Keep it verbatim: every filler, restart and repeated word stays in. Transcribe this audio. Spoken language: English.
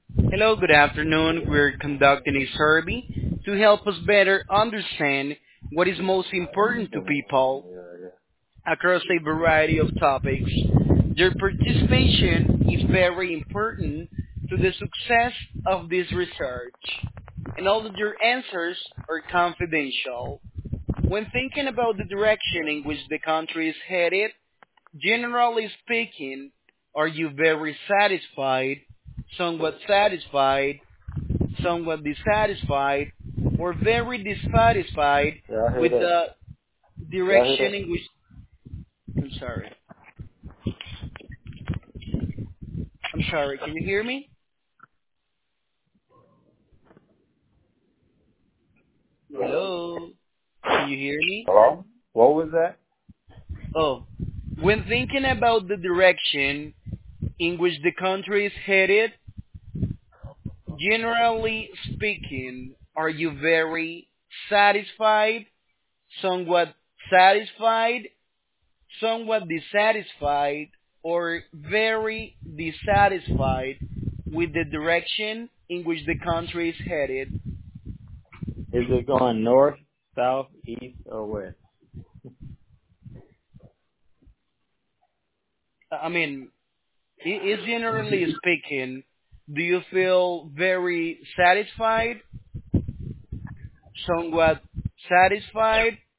Hello, good afternoon. We're conducting a survey to help us better understand what is most important to people across a variety of topics. Their participation is very important to the success of this research, and all of your answers are confidential. When thinking about the direction in which the country is headed, generally speaking, are you very satisfied, somewhat satisfied, somewhat dissatisfied, or very dissatisfied Yeah, I heard with that. the Yeah, I heard direction that. in which I'm sorry. I'm sorry. Can you hear me? Hello? Can you hear me? Hello? What was that? Oh, when thinking about the direction in which the country is headed, generally speaking, are you very satisfied, somewhat satisfied, somewhat dissatisfied, or very dissatisfied with the direction in which the country is headed? Is it going north, south, east, or west? I mean, i- is generally speaking, do you feel very satisfied, somewhat satisfied,